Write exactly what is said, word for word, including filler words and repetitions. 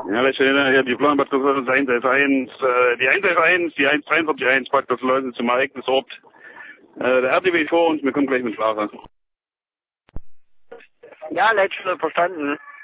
Ja, letzte ja, die Plan praktisch das eins eins, äh, die eins eins, die eins dreiundvierzig eins praktisch Leute zum Ereignisort. Äh, der R T W vor uns, wir kommen gleich mit Fahrer. Ja, letzte verstanden.